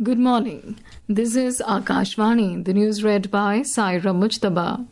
Good morning. This is Akashvani, the news read by Saira Mujtaba.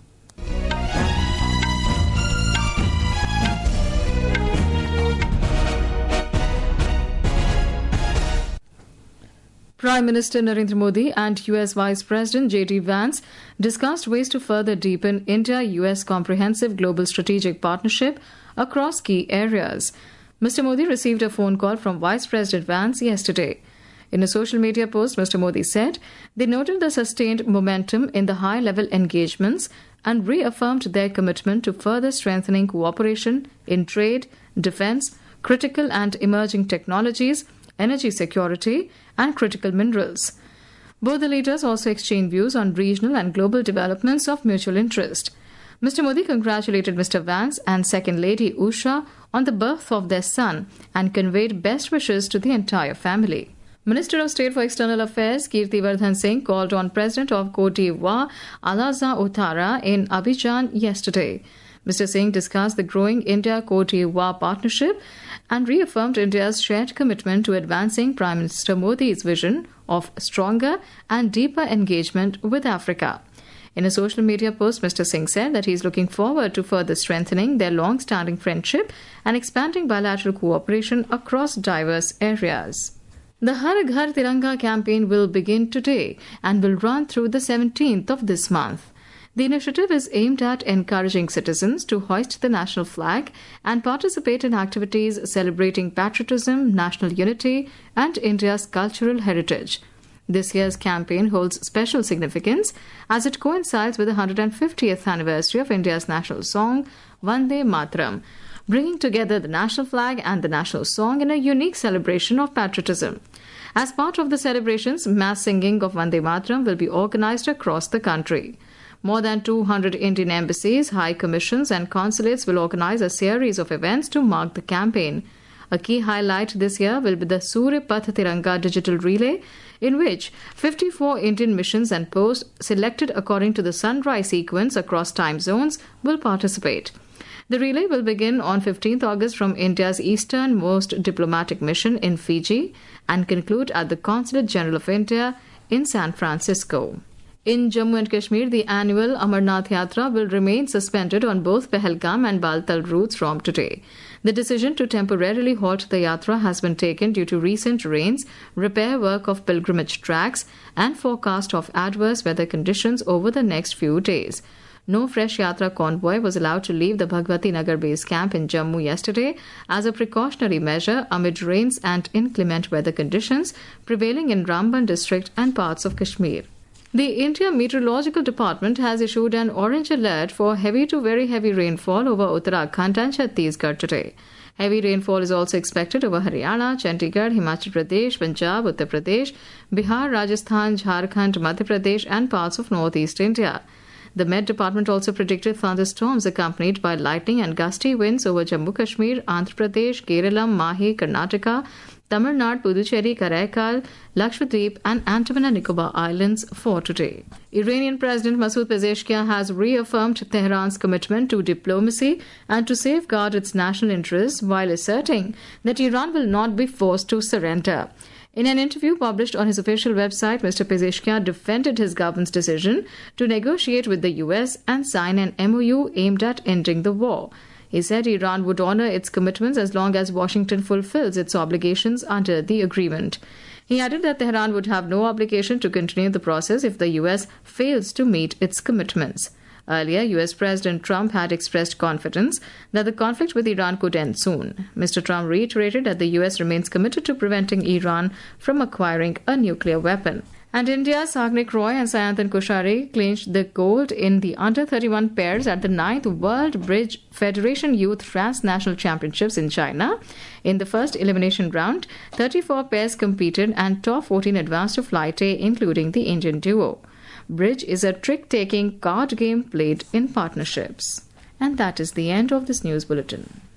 Prime Minister Narendra Modi and US Vice President J.D. Vance discussed ways to further deepen India-US comprehensive global strategic partnership across key areas. Mr. Modi received a phone call from Vice President Vance yesterday. In a social media post, Mr. Modi said they noted the sustained momentum in the high-level engagements and reaffirmed their commitment to further strengthening cooperation in trade, defense, critical and emerging technologies, energy security, and critical minerals. Both the leaders also exchanged views on regional and global developments of mutual interest. Mr. Modi congratulated Mr. Vance and Second Lady Usha on the birth of their son and conveyed best wishes to the entire family. Minister of State for External Affairs Kirti Vardhan Singh called on President of Cote d'Ivoire Alassane Ouattara in Abidjan yesterday. Mr. Singh discussed the growing India-Cote d'Ivoire partnership and reaffirmed India's shared commitment to advancing Prime Minister Modi's vision of stronger and deeper engagement with Africa. In a social media post, Mr. Singh said that he is looking forward to further strengthening their long-standing friendship and expanding bilateral cooperation across diverse areas. The Har Ghar Tiranga campaign will begin today and will run through the 17th of this month. The initiative is aimed at encouraging citizens to hoist the national flag and participate in activities celebrating patriotism, national unity, and India's cultural heritage. This year's campaign holds special significance as it coincides with the 150th anniversary of India's national song, Vande Mataram, bringing together the national flag and the national song in a unique celebration of patriotism. As part of the celebrations, mass singing of Vande Mataram will be organized across the country. More than 200 Indian embassies, high commissions and consulates will organize a series of events to mark the campaign. A key highlight this year will be the Surya Path Tiranga digital relay, in which 54 Indian missions and posts selected according to the sunrise sequence across time zones will participate. The relay will begin on 15th August from India's easternmost diplomatic mission in Fiji and conclude at the Consulate General of India in San Francisco. In Jammu and Kashmir, the annual Amarnath Yatra will remain suspended on both Pahalgam and Baltal routes from today. The decision to temporarily halt the Yatra has been taken due to recent rains, repair work of pilgrimage tracks, and forecast of adverse weather conditions over the next few days. No fresh Yatra convoy was allowed to leave the Bhagwati Nagar base camp in Jammu yesterday as a precautionary measure amid rains and inclement weather conditions prevailing in Ramban district and parts of Kashmir. The India Meteorological Department has issued an orange alert for heavy to very heavy rainfall over Uttarakhand and Chhattisgarh today. Heavy rainfall is also expected over Haryana, Chandigarh, Himachal Pradesh, Punjab, Uttar Pradesh, Bihar, Rajasthan, Jharkhand, Madhya Pradesh and parts of northeast India. The Met Department also predicted thunderstorms accompanied by lightning and gusty winds over Jammu Kashmir, Andhra Pradesh, Kerala, Mahi, Karnataka, Tamil Nadu, Puducherry, Karaikal, Lakshadweep and Andaman and Nicobar Islands for today. Iranian President Masoud Pezeshkian has reaffirmed Tehran's commitment to diplomacy and to safeguard its national interests while asserting that Iran will not be forced to surrender. In an interview published on his official website, Mr. Pezeshkian defended his government's decision to negotiate with the US and sign an MOU aimed at ending the war. He said Iran would honor its commitments as long as Washington fulfills its obligations under the agreement. He added that Tehran would have no obligation to continue the process if the US fails to meet its commitments. Earlier, US President Trump had expressed confidence that the conflict with Iran could end soon. Mr. Trump reiterated that the US remains committed to preventing Iran from acquiring a nuclear weapon. And India's Sagnik Roy and Sayantan Koshari clinched the gold in the under-31 pairs at the 9th World Bridge Federation Youth Transnational Championships in China. In the first elimination round, 34 pairs competed and top 14 advanced to Flight A, including the Indian duo. Bridge is a trick-taking card game played in partnerships. And that is the end of this news bulletin.